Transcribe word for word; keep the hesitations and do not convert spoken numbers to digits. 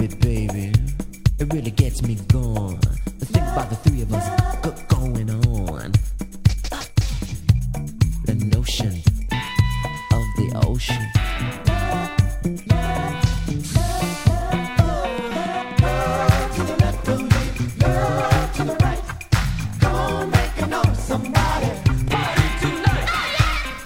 it, baby. It really gets me going. Think about the three of us go- going on.